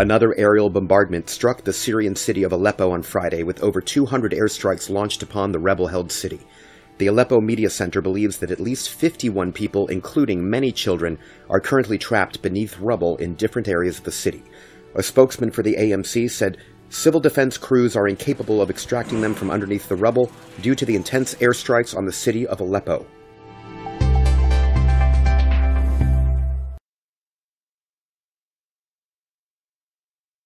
Another aerial bombardment struck the Syrian city of Aleppo on Friday, with over 200 airstrikes launched upon the rebel-held city. The Aleppo Media Center believes that at least 51 people, including many children, are currently trapped beneath rubble in different areas of the city. A spokesman for the AMC said civil defense crews are incapable of extracting them from underneath the rubble due to the intense airstrikes on the city of Aleppo.